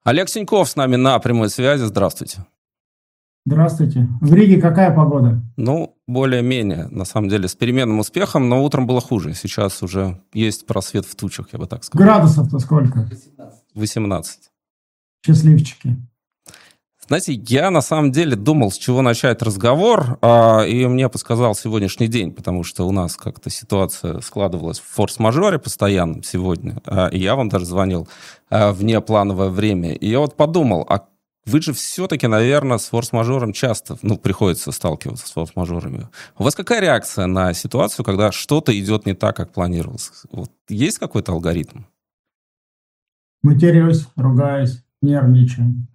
Олег Синьков с нами на прямой связи. Здравствуйте. Здравствуйте. В Риге какая погода? Ну, более-менее, на самом деле, с переменным успехом, но утром было хуже. Сейчас уже есть просвет в тучах, я бы так сказал. Градусов-то сколько? 18. Счастливчики. Знаете, я на самом деле думал, с чего начать разговор, и мне подсказал сегодняшний день, потому что у нас как-то ситуация складывалась в форс-мажоре постоянном сегодня, и я вам даже звонил в внеплановое время. И я вот подумал, а вы же все-таки, наверное, с форс-мажором часто, приходится сталкиваться с форс-мажорами. У вас какая реакция на ситуацию, когда что-то идет не так, как планировалось? Вот есть какой-то алгоритм? Матерюсь, ругаюсь, нервничаю.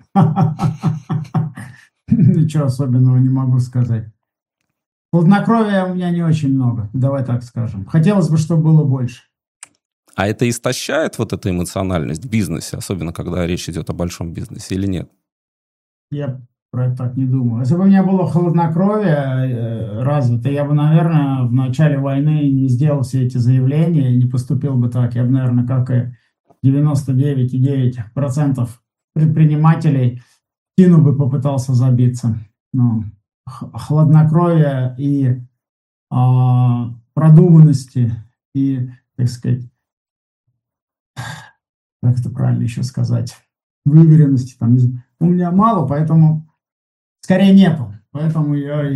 Ничего особенного не могу сказать. Хладнокровия у меня не очень много, давай так скажем. Хотелось бы, чтобы было больше. А это истощает вот эту эмоциональность в бизнесе, особенно когда речь идет о большом бизнесе, или нет? Я про это так не думаю. Если бы у меня было хладнокровие развито, я бы, наверное, в начале войны не сделал все эти заявления, не поступил бы так. Я бы, наверное, как и 99,9% предпринимателей, в спину бы попытался забиться. Ну, хладнокровие и продуманности и, так сказать, как это правильно еще сказать, выверенности там у меня мало, поэтому скорее нету. Поэтому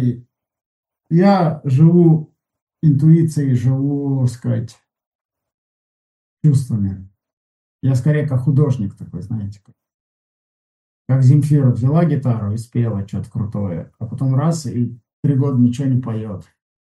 я живу интуицией, живу, так сказать, чувствами. Я скорее как художник такой, знаете, как Земфира взяла гитару и спела что-то крутое, а потом раз и 3 года ничего не поет.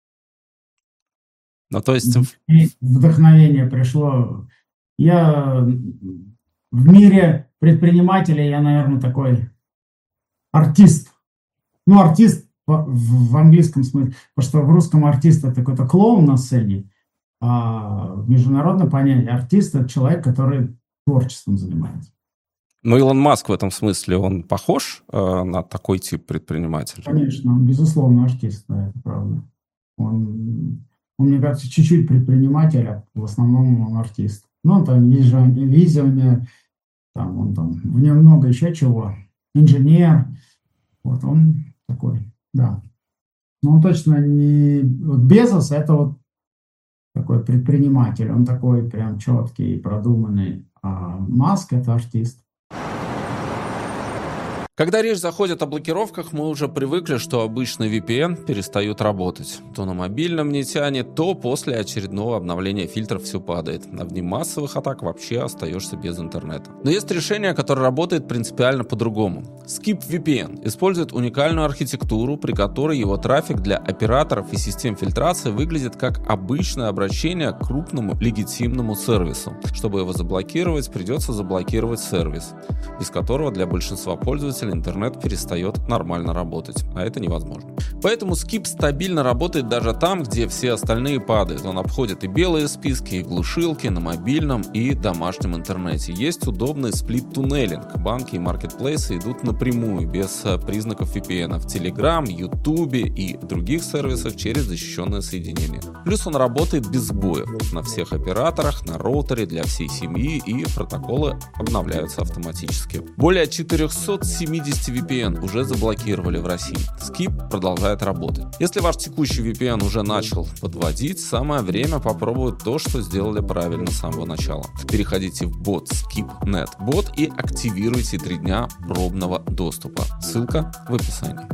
Ну, то есть... И вдохновение пришло. Я в мире предпринимателей, я, наверное, такой артист. Ну, артист в английском смысле, потому что в русском артист это какой-то клоун на сцене, а в международном понятии артист это человек, который творчеством занимается. Ну, Илон Маск в этом смысле, он похож на такой тип предпринимателя? Конечно, он, безусловно, артист, да, это правда. Он, мне кажется, чуть-чуть предприниматель, а в основном он артист. Ну, он там визионер, там, он там, в нем много еще чего. Инженер, вот он такой, да. Но он точно не... Вот Безос это вот такой предприниматель, он такой прям четкий, продуманный, а Маск это артист. Когда речь заходит о блокировках, мы уже привыкли, что обычный VPN перестают работать. То на мобильном не тянет, то после очередного обновления фильтров все падает. А в дни массовых атак вообще остаешься без интернета. Но есть решение, которое работает принципиально по-другому. Skip VPN использует уникальную архитектуру, при которой его трафик для операторов и систем фильтрации выглядит как обычное обращение к крупному легитимному сервису. Чтобы его заблокировать, придется заблокировать сервис, без которого для большинства пользователей интернет перестает нормально работать, а это невозможно. Поэтому Skip стабильно работает даже там, где все остальные падают. Он обходит и белые списки, и глушилки на мобильном и домашнем интернете. Есть удобный сплит-туннелинг. Банки и маркетплейсы идут напрямую, без признаков VPN в Telegram, YouTube и других сервисах через защищенное соединение. Плюс он работает без сбоев на всех операторах, на роутере для всей семьи, и протоколы обновляются автоматически. Более 470 VPN уже заблокировали в России. Skip продолжает работать. Если ваш текущий VPN уже начал подводить, самое время попробовать то, что сделали правильно с самого начала. Переходите в бот Skip.net Bot и активируйте 3 дня пробного доступа. Ссылка в описании.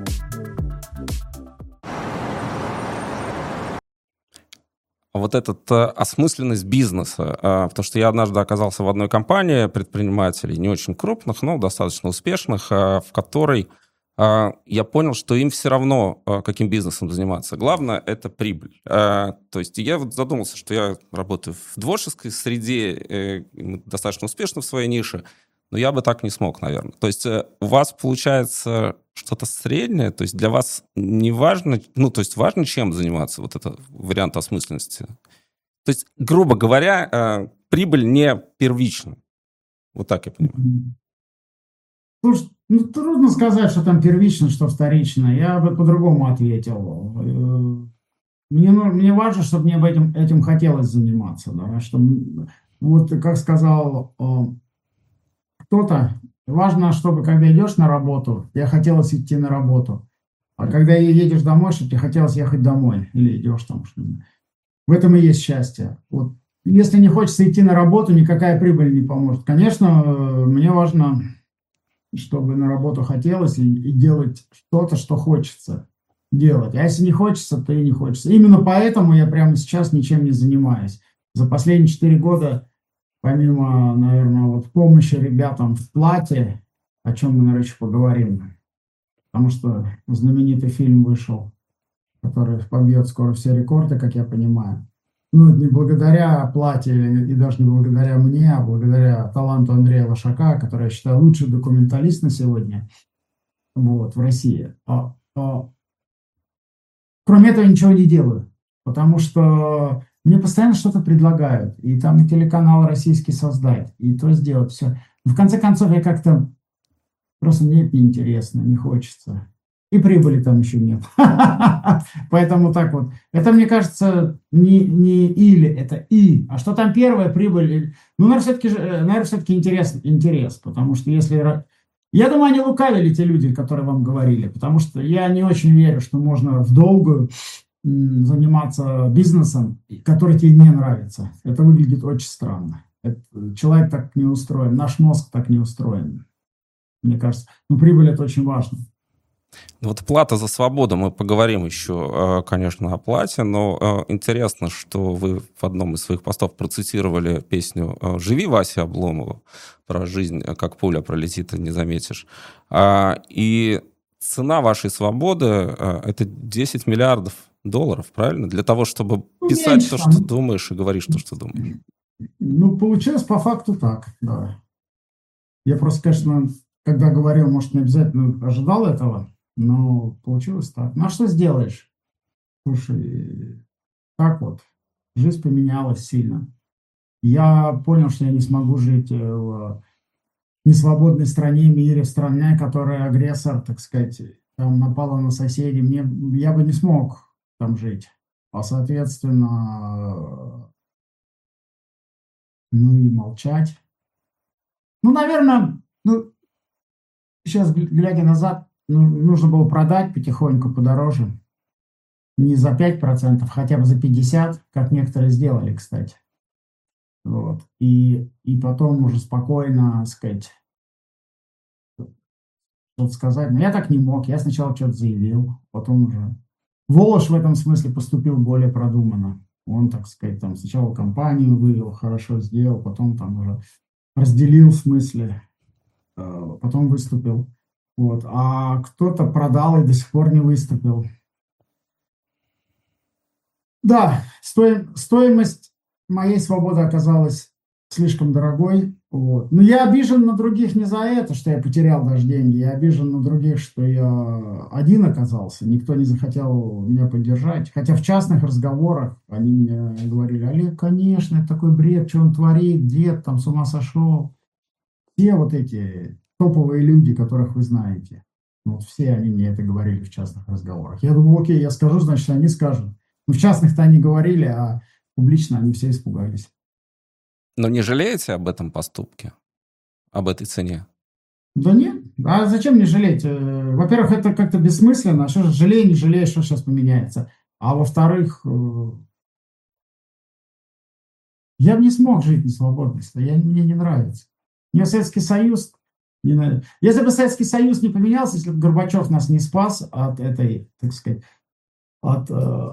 Вот эта осмысленность бизнеса, потому что я однажды оказался в одной компании предпринимателей, не очень крупных, но достаточно успешных, в которой я понял, что им все равно, каким бизнесом заниматься. Главное – это прибыль. То есть я вот задумался, что я работаю в творческой среде, достаточно успешно в своей нише, но я бы так не смог, наверное. То есть у вас получается что-то среднее, то есть для вас не важно, то есть важно, чем заниматься, вот это вариант осмысленности. То есть, грубо говоря, прибыль не первична. Вот так я понимаю. Слушай, трудно сказать, что там первично, что вторично. Я бы по-другому ответил. Мне важно, чтобы мне этим хотелось заниматься. Да? Чтобы, вот, как сказал кто-то, важно, чтобы когда идешь на работу, тебе хотелось идти на работу. А когда едешь домой, чтобы тебе хотелось ехать домой. Или идешь там. В этом и есть счастье. Вот. Если не хочется идти на работу, никакая прибыль не поможет. Конечно, мне важно, чтобы на работу хотелось и делать что-то, что хочется делать. А если не хочется, то и не хочется. Именно поэтому я прямо сейчас ничем не занимаюсь. За последние 4 года, помимо, наверное, вот помощи ребятам в плате, о чем мы, наверное, еще поговорим, потому что знаменитый фильм вышел, который побьет скоро все рекорды, как я понимаю. Ну, не благодаря плате и даже не благодаря мне, а благодаря таланту Андрея Лошака, который, я считаю, лучший документалист на сегодня вот, в России. Кроме этого ничего не делаю, потому что мне постоянно что-то предлагают. И там и телеканал российский создать, и то сделать, все. Но в конце концов, я как-то просто мне это неинтересно, не хочется. И прибыли там еще нет. Поэтому так вот. Это, мне кажется, не или, это и. А что там первая прибыль? Ну, наверное, все-таки интерес. Потому что если... Я думаю, они лукавили, те люди, которые вам говорили. Потому что я не очень верю, что можно в долгую заниматься бизнесом, который тебе не нравится. Это выглядит очень странно. Человек так не устроен. Наш мозг так не устроен. Мне кажется. Но прибыль – это очень важно. Вот плата за свободу, мы поговорим еще, конечно, о плате, но интересно, что вы в одном из своих постов процитировали песню «Живи, Вася Обломова» про жизнь, как пуля пролетит, и не заметишь. И цена вашей свободы – это 10 миллиардов долларов, правильно? Для того, чтобы писать то, что думаешь, и говоришь то, что думаешь. Ну, получилось по факту так, да. Я просто, конечно, когда говорил, может, не обязательно ожидал этого, но получилось так. Ну, а что сделаешь? Слушай, так вот, жизнь поменялась сильно. Я понял, что я не смогу жить в несвободной стране, мире, в стране, которая агрессор, так сказать, там напала на соседей. Я бы не смог там жить. А, соответственно, ну и молчать. Ну, наверное, сейчас, глядя назад, нужно было продать потихоньку подороже. Не за 5%, хотя бы за 50%, как некоторые сделали, кстати. Вот. И потом уже спокойно, сказать, что-то сказать. Но я так не мог. Я сначала что-то заявил, потом уже... Волош в этом смысле поступил более продуманно. Он, так сказать, там сначала компанию вывел, хорошо сделал, потом там уже разделил в смысле, потом выступил. Вот. А кто-то продал и до сих пор не выступил. Да, стоимость моей свободы оказалась слишком дорогой. Вот. Но я обижен на других не за это, что я потерял даже деньги. Я обижен на других, что я один оказался. Никто не захотел меня поддержать. Хотя в частных разговорах они мне говорили: Олег, конечно, это такой бред, что он творит, дед там с ума сошел. Все вот эти топовые люди, которых вы знаете. Вот все они мне это говорили в частных разговорах. Я думаю, окей, я скажу, значит, они скажут. Но в частных-то они говорили, а публично они все испугались. Но не жалеете об этом поступке? Об этой цене? Да нет. А зачем мне жалеть? Во-первых, это как-то бессмысленно. А что же жалей, не жалей, что сейчас поменяется? А во-вторых, я бы не смог жить несвободно. Мне не нравится. Мне Советский Союз не нравится. Если бы Советский Союз не поменялся, если бы Горбачев нас не спас от этой, так сказать, от...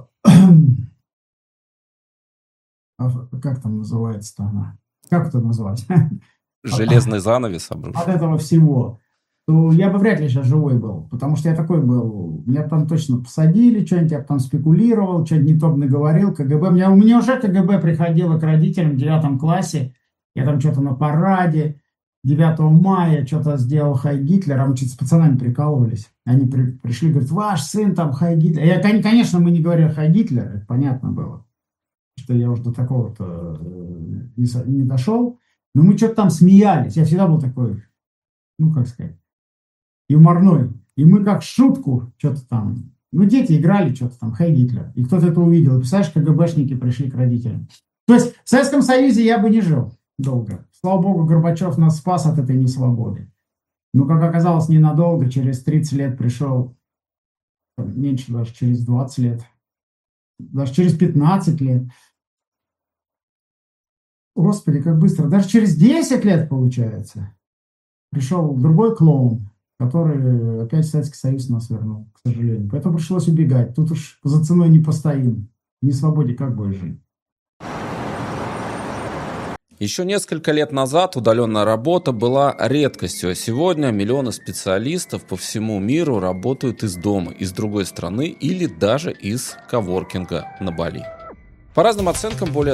как там называется-то она? Как это назвать? Железный занавес обрушен. От этого всего. То я бы вряд ли сейчас живой был. Потому что я такой был. Меня там точно посадили, что-нибудь я там спекулировал, что-нибудь не то наговорил. КГБ. У меня уже КГБ приходило к родителям в 9 классе. Я там что-то на параде 9 мая что-то сделал Хай Гитлер, а мы что-то с пацанами прикалывались. Они пришли, говорят: ваш сын там Хай Гитлер. Конечно, мы не говорили Хай Гитлер, это понятно было, что я уже до такого-то не дошел. Но мы что-то там смеялись. Я всегда был такой, ну, как сказать, юморной. И мы как шутку что-то там... Ну, дети играли что-то там, Хай Гитлер. И кто-то это увидел. И, представляешь, КГБшники пришли к родителям. То есть в Советском Союзе я бы не жил. долго. Слава богу, Горбачев нас спас от этой несвободы. Но, как оказалось, ненадолго, через 30 лет пришел, меньше даже, через 20 лет, даже через 15 лет. Господи, как быстро. Даже через 10 лет, получается, пришел другой клоун, который опять Советский Союз нас вернул, к сожалению. Поэтому пришлось убегать. Тут уж за ценой не постоим. В несвободе как будешь жить? Еще несколько лет назад удаленная работа была редкостью, а сегодня миллионы специалистов по всему миру работают из дома, из другой страны или даже из коворкинга на Бали. По разным оценкам, более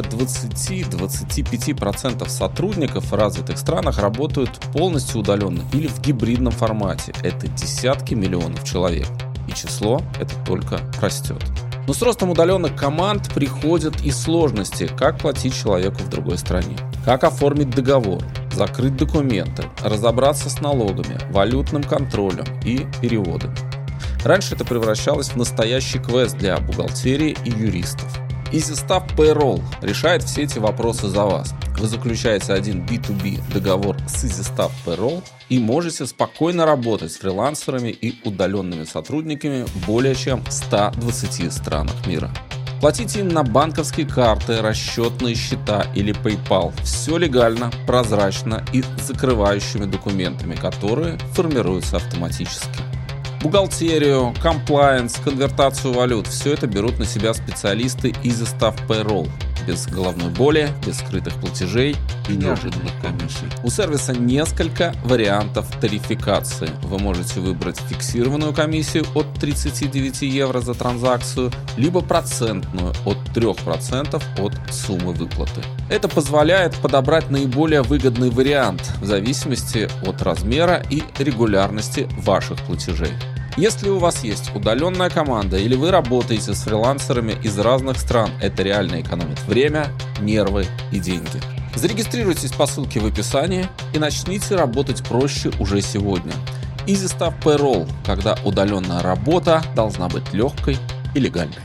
20-25% сотрудников в развитых странах работают полностью удаленно или в гибридном формате. Это десятки миллионов человек. И число это только растет. Но с ростом удаленных команд приходят и сложности, как платить человеку в другой стране, как оформить договор, закрыть документы, разобраться с налогами, валютным контролем и переводами. Раньше это превращалось в настоящий квест для бухгалтерии и юристов. EasyStaff Payroll решает все эти вопросы за вас. Вы заключаете один B2B договор с EasyStaff Payroll и можете спокойно работать с фрилансерами и удаленными сотрудниками более чем в 120 странах мира. Платите им на банковские карты, расчетные счета или PayPal. Все легально, прозрачно и с закрывающими документами, которые формируются автоматически. Бухгалтерию, комплаенс, конвертацию валют – все это берут на себя специалисты EasyStaff Payroll. Без головной боли, без скрытых платежей и неожиданных комиссий. У сервиса несколько вариантов тарификации. Вы можете выбрать фиксированную комиссию от 39 евро за транзакцию, либо процентную от 3% от суммы выплаты. Это позволяет подобрать наиболее выгодный вариант в зависимости от размера и регулярности ваших платежей. Если у вас есть удаленная команда или вы работаете с фрилансерами из разных стран, это реально экономит время, нервы и деньги. Зарегистрируйтесь по ссылке в описании и начните работать проще уже сегодня. EasyStaff Payroll, когда удаленная работа должна быть легкой и легальной.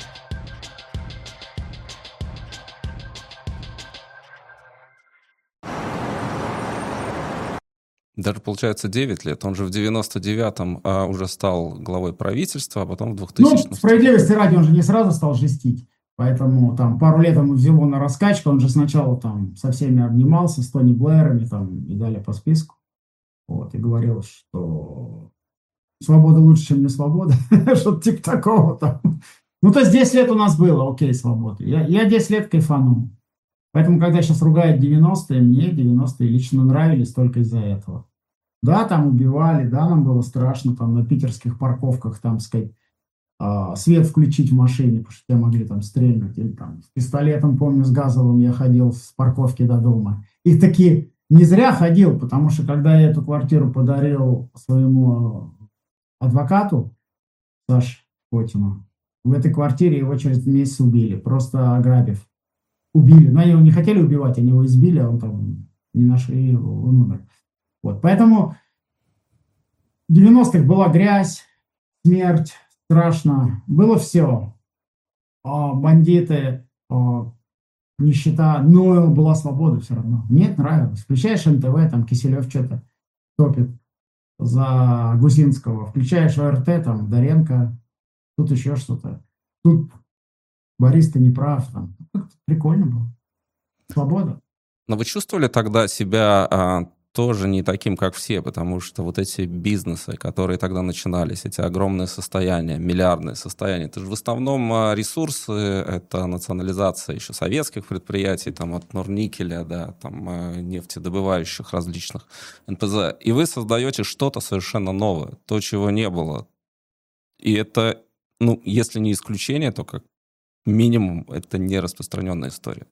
Даже, получается, 9 лет. Он же в 99-м уже стал главой правительства, а потом в 2000-м... Ну, справедливости ради, он же не сразу стал жестить. Поэтому там пару лет ему взяло на раскачку. Он же сначала там со всеми обнимался, с Тони Блэрами там, и далее по списку. Вот, и говорил, что свобода лучше, чем не свобода. Что-то типа такого там. Ну, то есть 10 лет у нас было, окей, свободы. Я 10 лет кайфанул. Поэтому, когда сейчас ругают 90-е, мне 90-е лично нравились только из-за этого. Да, там убивали, да, нам было страшно, там на питерских парковках, там, сказать, свет включить в машине, потому что тебя могли там стрельнуть. Или там с пистолетом, помню, с газовым я ходил с парковки до дома. И таки не зря ходил, потому что когда я эту квартиру подарил своему адвокату, Саше Котину, в этой квартире его через месяц убили, просто ограбив. Убили. Но они его не хотели убивать, они его избили, а он там не нашли его, он умер. Вот. Поэтому в 90-х была грязь, смерть, страшно. Было все. Бандиты, нищета, но была свобода все равно. Мне нравилось. Включаешь НТВ, там Киселев что-то топит за Гусинского. Включаешь ОРТ, там Доренко, тут еще что-то. Тут Борис-то не прав. Там. Прикольно было. Свобода. Но вы чувствовали тогда себя тоже не таким, как все, потому что вот эти бизнесы, которые тогда начинались, эти огромные состояния, миллиардные состояния, это же в основном ресурсы, это национализация еще советских предприятий, там от Норникеля, да, там нефтедобывающих различных НПЗ. И вы создаете что-то совершенно новое, то, чего не было. И это, ну, если не исключение, то как минимум это не распространенная история.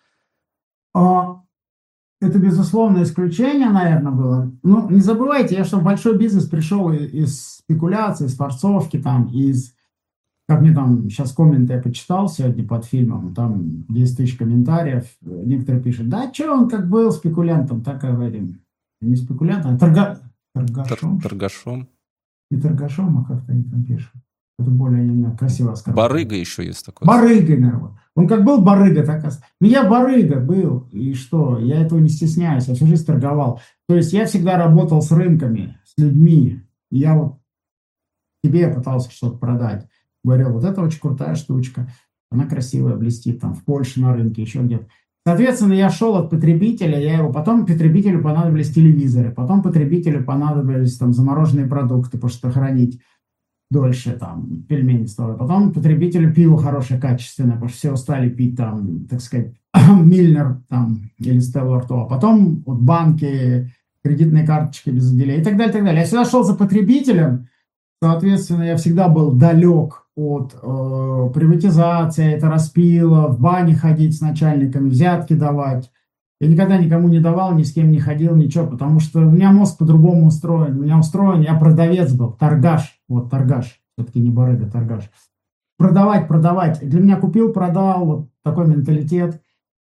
Это, безусловно, исключение, наверное, было. Ну, не забывайте, я что в большой бизнес пришел из спекуляций, из форцовки, там, из... Как мне там сейчас комменты я почитал сегодня под фильмом, там 10 тысяч комментариев. Некоторые пишут, да, что он как был спекулянтом, так и говорим. Не спекулянтом, а торгашом. Торгашом. Не торгашом, а как-то они там пишут. Это более красиво оскорбление. Барыга еще есть такой. Барыгой, наверное. Он как был барыга, так и... Ну, я барыга был, и что? Я этого не стесняюсь, я всю жизнь торговал. То есть я всегда работал с рынками, с людьми. Я вот тебе пытался что-то продать. Говорил, вот это очень крутая штучка, она красивая, блестит там в Польше на рынке, еще где-то. Соответственно, я шел от потребителя, потом потребителю понадобились телевизоры, потом потребителю понадобились там замороженные продукты, потому что хранить дольше, там, пельмени стало. Потом потребителю пиво хорошее, качественное, потому что все устали пить там, так сказать, Мильнер там или Стелла Артуа. Потом вот банки, кредитные карточки без отделения и так далее, так далее. Я всегда шел за потребителем, соответственно, я всегда был далек от приватизации, это распила, в бане ходить с начальниками, взятки давать. Я никогда никому не давал, ни с кем не ходил, ничего, потому что у меня мозг по-другому устроен. У меня устроен, я продавец был, торгаш, вот торгаш, все-таки не барыга, торгаш. Продавать, продавать. Для меня купил, продал, вот такой менталитет,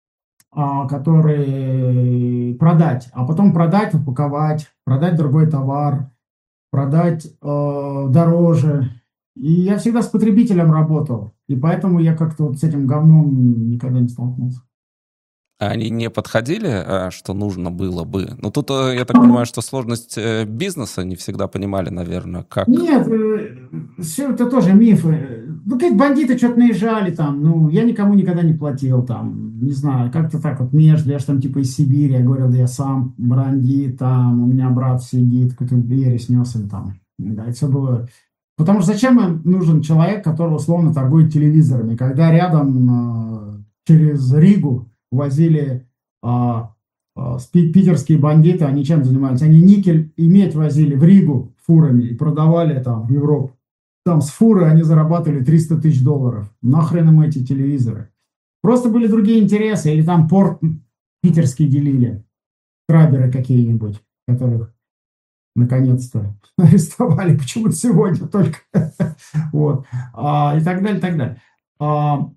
который продать, а потом продать, упаковать, продать другой товар, продать дороже. И я всегда с потребителем работал, и поэтому я как-то вот с этим говном никогда не столкнулся. А они не подходили, что нужно было бы? Ну, тут, я так понимаю, что сложность бизнеса не всегда понимали, наверное, как... Нет, все это тоже мифы. Ну, какие-то бандиты что-то наезжали там, ну, я никому никогда не платил там, не знаю, как-то так вот между, я же там типа из Сибири, я говорил, да я сам бандит, там, у меня брат сидит, какой-то ересь нес им там. Да, это все было... Потому что зачем им нужен человек, который условно торгует телевизорами, когда рядом через Ригу возили питерские бандиты, они чем занимались? Они никель и медь возили в Ригу фурами и продавали там в Европу. Там с фуры они зарабатывали $300 тысяч. Нахрен им эти телевизоры? Просто были другие интересы. Или там порт питерский делили. Краберы какие-нибудь, которых наконец-то арестовали почему-то сегодня только. Вот. И так далее, и так далее.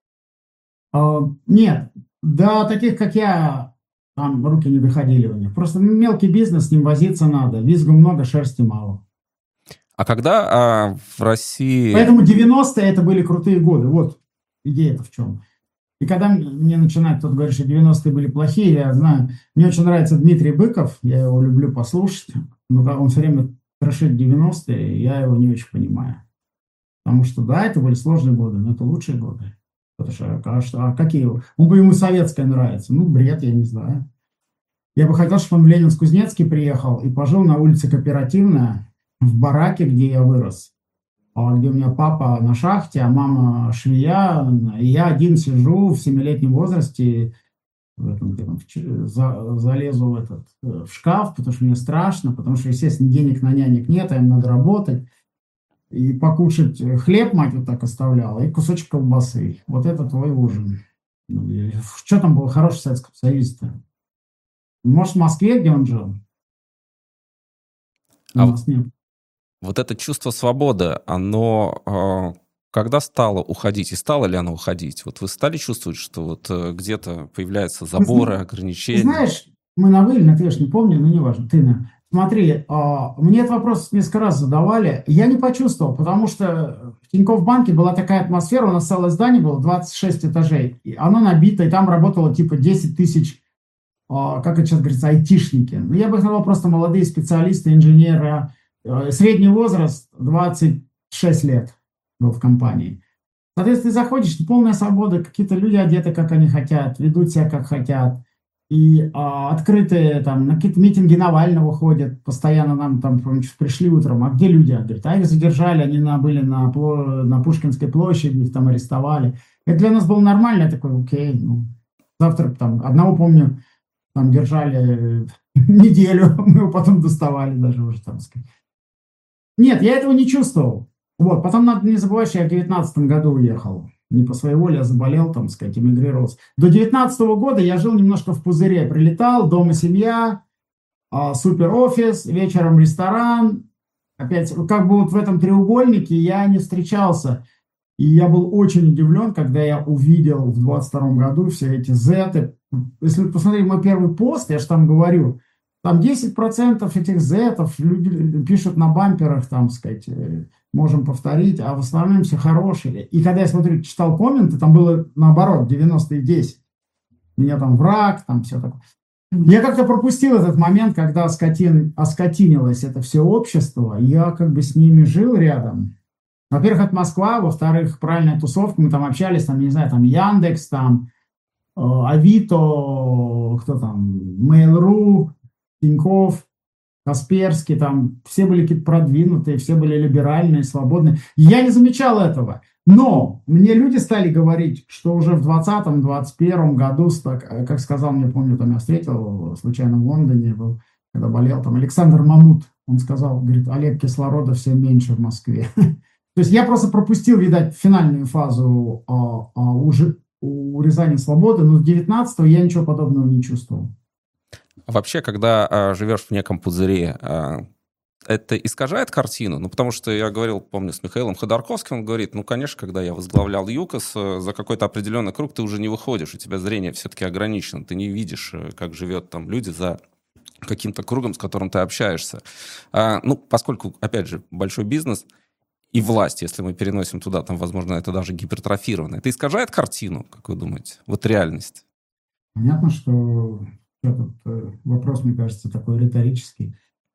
Нет, да, таких, как я, там руки не доходили у них. Просто мелкий бизнес, с ним возиться надо. Визгу много, шерсти мало. А когда в России... Поэтому 90-е это были крутые годы. Вот идея-то в чем. И когда мне начинает кто-то говорить, что 90-е были плохие, я знаю, мне очень нравится Дмитрий Быков, я его люблю послушать, но когда он все время трошит 90-е, я его не очень понимаю. Потому что, да, это были сложные годы, но это лучшие годы. Потому что, какие? Он бы ему советское нравится. Ну, бред, я не знаю. Я бы хотел, чтобы он в Ленинск-Кузнецкий приехал и пожил на улице Кооперативная, в бараке, где я вырос. Где у меня папа на шахте, а мама швея. И я один сижу в 7-летнем возрасте, залезу в шкаф, потому что мне страшно, потому что, естественно, денег на нянек нет, а им надо работать. И покушать хлеб мать вот так оставляла, и кусочек колбасы. Вот это твой ужин. Что там было хорошего в Советском Союзе-то? Может, в Москве, где он жил? У нас нет. Вот это чувство свободы, оно когда стало уходить? И стало ли оно уходить? Вот вы стали чувствовать, что вот где-то появляются заборы, ограничения? Знаешь, мы на «вы» или на «ты», я ж не помню, но неважно, ты Смотри, мне этот вопрос несколько раз задавали, я не почувствовал, потому что в Тинькофф банке была такая атмосфера, у нас целое здание было, 26 этажей, и оно набито, и там работало типа 10 тысяч, как это сейчас говорится, айтишники. Ну, я бы сказал, просто молодые специалисты, инженеры, средний возраст 26 лет был в компании. Соответственно, ты заходишь, полная свобода, какие-то люди одеты, как они хотят, ведут себя, как хотят. И открытые там на какие-то митинги Навального ходят, постоянно нам там пришли утром, а где люди? Говорят, их задержали, они были на Пушкинской площади, их там арестовали. Это для нас было нормально, я такой, окей, ну, завтра там, одного помню, там держали неделю, мы его потом доставали даже уже, там сказать. Нет, я этого не чувствовал. Вот, потом надо не забывать, что я в 19-м году уехал. Не по своей воле, я заболел, там, сказать, эмигрировал. До 19-го года я жил немножко в пузыре. Прилетал, дома семья, супер офис, вечером ресторан. Опять, как бы вот в этом треугольнике я не встречался. И я был очень удивлен, когда я увидел в 22-м году все эти зеты. Если вы посмотрите мой первый пост, я же там говорю, там 10% этих зетов люди пишут на бамперах, там, сказать, можем повторить, а в основном все хорошие. И когда я смотрю, читал комменты, там было наоборот, 90 и 10. Меня там враг, там все такое. Я как-то пропустил этот момент, когда оскотинилось это все общество. Я как бы с ними жил рядом. Во-первых, это Москва, во-вторых, правильная тусовка, мы там общались, там, не знаю, там Яндекс, там Авито, кто там, Mail.ru, Тинькофф, Касперский, там все были какие-то продвинутые, все были либеральные, свободные. Я не замечал этого. Но мне люди стали говорить, что уже в 2020-2021 году, как сказал мне, помню, там я встретил случайно в Лондоне, был, когда болел, там Александр Мамут, он сказал, говорит, Олег, кислорода все меньше в Москве. То есть я просто пропустил, видать, финальную фазу урезания свободы, но с 19-го я ничего подобного не чувствовал. Вообще, когда живешь в неком пузыре, это искажает картину? Ну, потому что я говорил, помню, с Михаилом Ходорковским, он говорит, ну, конечно, когда я возглавлял ЮКОС, за какой-то определенный круг ты уже не выходишь, у тебя зрение все-таки ограничено, ты не видишь, как живет там люди за каким-то кругом, с которым ты общаешься. Ну, поскольку, опять же, большой бизнес и власть, если мы переносим туда, там, возможно, это даже гипертрофировано, это искажает картину, как вы думаете? Вот реальность. Понятно, что этот вопрос, мне кажется, такой риторический.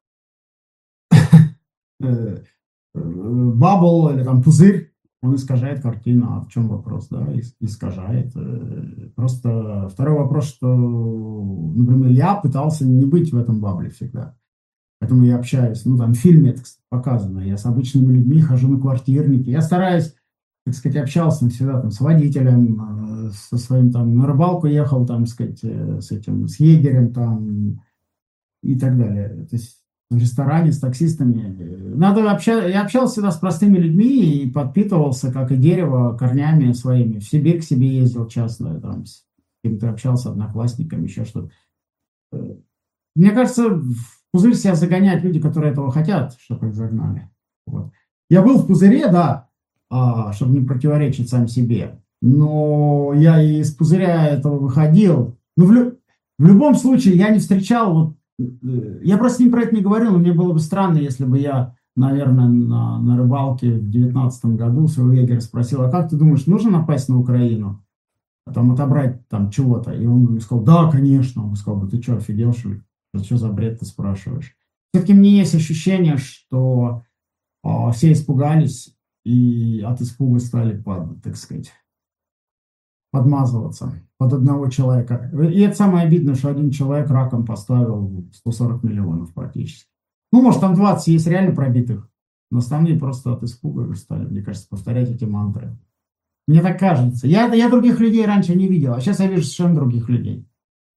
Бабл или там пузырь, он искажает картину. А в чем вопрос? Да, искажает. Просто второй вопрос, что, например, я пытался не быть в этом бабле всегда. Поэтому я общаюсь. Ну, там в фильме это показано. Я с обычными людьми хожу на квартирники. Я стараюсь, так сказать, общался всегда там с водителем, со своим там на рыбалку ехал, там, так сказать, с егерем там и так далее. То есть в ресторане с таксистами. Я общался всегда с простыми людьми и подпитывался, как и дерево, корнями своими. В Сибирь к себе ездил часто, там, с кем-то общался, одноклассниками, еще что-то. Мне кажется, в пузырь себя загоняют люди, которые этого хотят, чтобы их загнали. Вот. Я был в пузыре, да, чтобы не противоречить сам себе. Но я и из пузыря этого выходил. Но в любом случае я не встречал вот. Я просто с ним про это не говорил, но мне было бы странно, если бы я, наверное, на рыбалке в 19 году своего егеря спросил, а как ты думаешь, нужно напасть на Украину? А там отобрать там чего-то? И он мне сказал, да, конечно. Он сказал, ты что, офигел, что ли? Что за бред ты спрашиваешь? Все-таки мне есть ощущение, что все испугались и от испуга стали, так сказать, подмазываться под одного человека. И это самое обидное, что один человек раком поставил 140 миллионов практически. Ну, может, там 20 есть реально пробитых, но остальные просто от испуга стали, мне кажется, повторять эти мантры. Мне так кажется. Я других людей раньше не видел, а сейчас я вижу совершенно других людей.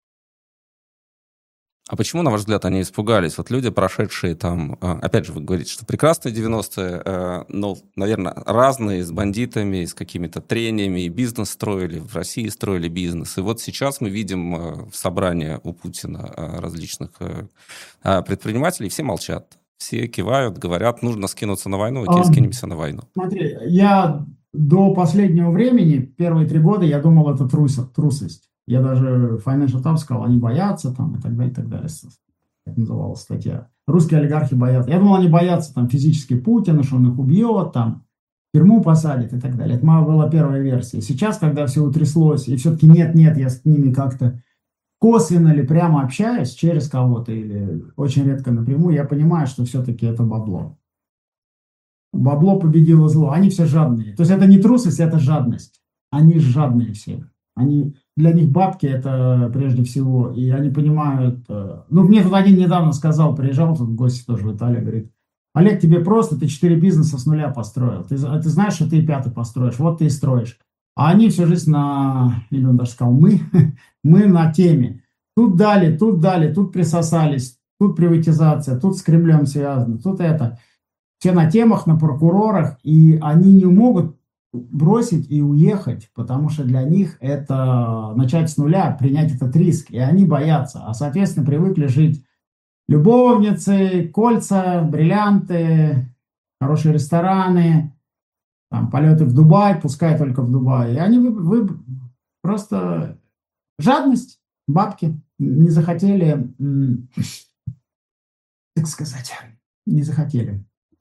А почему, на ваш взгляд, они испугались? Вот люди, прошедшие там, опять же, вы говорите, что прекрасные 90-е, но, наверное, разные, с бандитами, с какими-то трениями, и бизнес строили, в России строили бизнес. И вот сейчас мы видим в собрании у Путина различных предпринимателей, все молчат. Все кивают, говорят, нужно скинуться на войну, окей, скинемся на войну. Смотри, я до последнего времени, первые 3 года, я думал, это трусость. Я даже Financial Times сказал, они боятся там и так далее, и так далее. Как называлась статья. Русские олигархи боятся. Я думал, они боятся там физически Путина, что он их убьет, там, в тюрьму посадит и так далее. Это моя была первая версия. Сейчас, когда все утряслось, и все-таки нет, я с ними как-то косвенно или прямо общаюсь через кого-то, или очень редко напрямую, я понимаю, что все-таки это бабло. Бабло победило зло. Они все жадные. То есть это не трусость, это жадность. Они жадные все. Для них бабки это прежде всего, и они понимают. Ну, мне тут один недавно сказал, приезжал тут в гости тоже в Италию, говорит, Олег, тебе просто, ты 4 бизнеса с нуля построил. Ты знаешь, что ты 5-й построишь, вот ты и строишь. А они всю жизнь или он даже сказал, мы на теме. Тут дали, тут присосались, тут приватизация, тут с Кремлем связано, тут это. Все на темах, на прокурорах, и они не могут бросить и уехать, потому что для них это начать с нуля, принять этот риск, и они боятся, а соответственно привыкли жить любовницы, кольца, бриллианты, хорошие рестораны, там, полеты в Дубай, пускай только в Дубай, и они просто жадность, бабки, не захотели, так сказать, не захотели.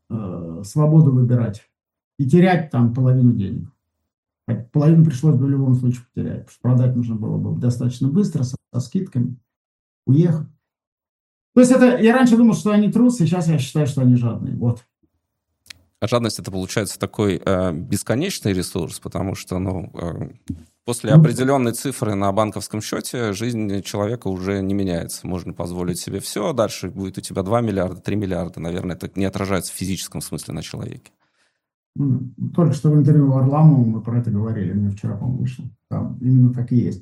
свободу выбирать и терять там половину денег. Половину пришлось бы в любом случае потерять, потому что продать нужно было бы достаточно быстро, со скидками, уехать. То есть это, я раньше думал, что они трусы, сейчас я считаю, что они жадные. Вот. А жадность это получается такой бесконечный ресурс, потому что после определенной цифры на банковском счете жизнь человека уже не меняется. Можно позволить себе все, дальше будет у тебя 2 миллиарда, 3 миллиарда. Наверное, это не отражается в физическом смысле на человеке. Только что в интервью Варламову мы про это говорили, мне вчера, по-моему, вышло. Там именно так и есть.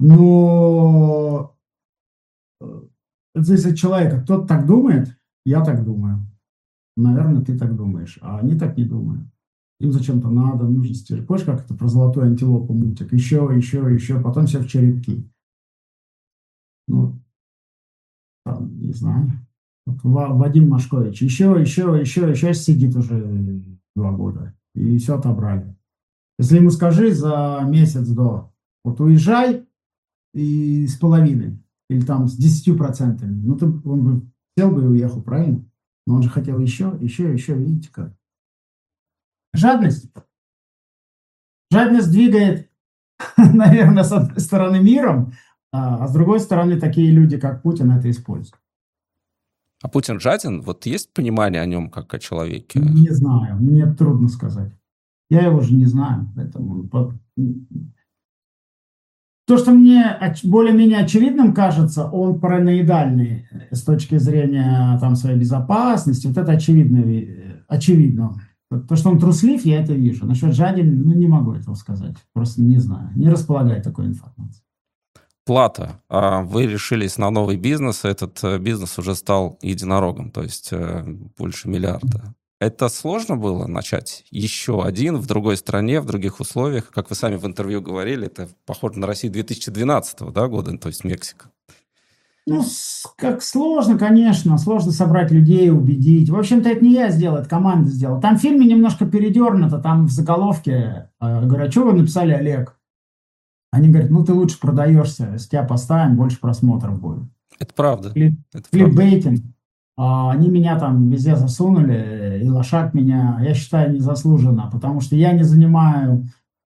Но здесь от человека, кто-то так думает, я так думаю. Наверное, ты так думаешь, а они так не думают. Им зачем-то надо, нужно стереть. Помнишь, как это про золотую антилопу мультик? Еще, потом все в черепки. Ну, там, не знаю. Вот Вадим Машкович, еще сидит уже 2 года. И все отобрали. Если ему скажи за месяц до, вот уезжай и с половиной, или там с 10%, ну, он бы сел бы и уехал, правильно? Но он же хотел еще, видите как. Жадность. Жадность двигает, наверное, с одной стороны миром, а с другой стороны такие люди, как Путин, это используют. А Путин жаден? Вот есть понимание о нем как о человеке? Не знаю, мне трудно сказать. Я его же не знаю, поэтому... То, что мне более-менее очевидным кажется, он параноидальный с точки зрения там, своей безопасности. Вот это очевидно. То, что он труслив, я это вижу. Насчет жаден, не могу этого сказать. Просто не знаю. Не располагаю такой информацией. Плата. Вы решились на новый бизнес, этот бизнес уже стал единорогом, то есть больше миллиарда. Это сложно было начать еще один в другой стране, в других условиях? Как вы сами в интервью говорили, это похоже на Россию 2012 года, то есть Мексика. Как сложно, конечно. Сложно собрать людей, убедить. В общем-то, это не я сделал, это команда сделала. Там в фильме немножко передернуто, там в заголовке говорят, что вы написали, Олег? Они говорят, ты лучше продаешься, с тебя поставим, больше просмотров будет. Это правда. Кликбейтинг. Они меня там везде засунули, и лошак меня, я считаю, незаслуженно, потому что я не занимаю